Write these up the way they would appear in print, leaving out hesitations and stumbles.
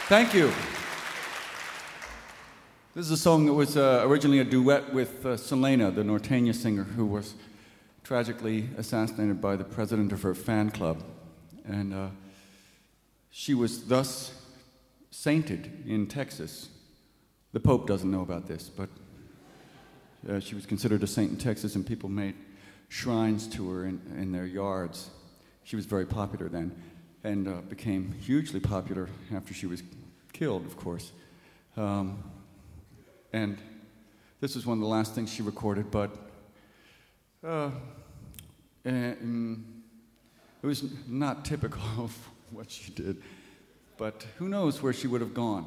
Thank you. This is a song that was originally a duet with Selena, the Norteña singer, who was tragically assassinated by the president of her fan club. And she was thus sainted in Texas. The Pope doesn't know about this, but she was considered a saint in Texas, and people made shrines to her in their yards. She was very popular then, and became hugely popular after she was killed, of course. And this was one of the last things she recorded, but it was not typical of what she did. But who knows where she would have gone.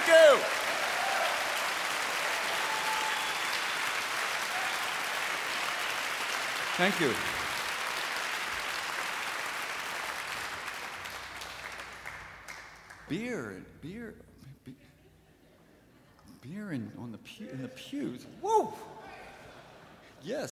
Thank you. Thank you. Beer in the pews. Whoa! Yes.